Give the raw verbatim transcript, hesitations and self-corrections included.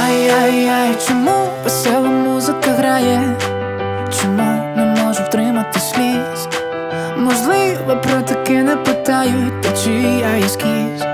Ай-яй-яй, чому весела музика грає? Чому не можу втримати сліз? Можливо, про таке не питають, та чи я ескіз.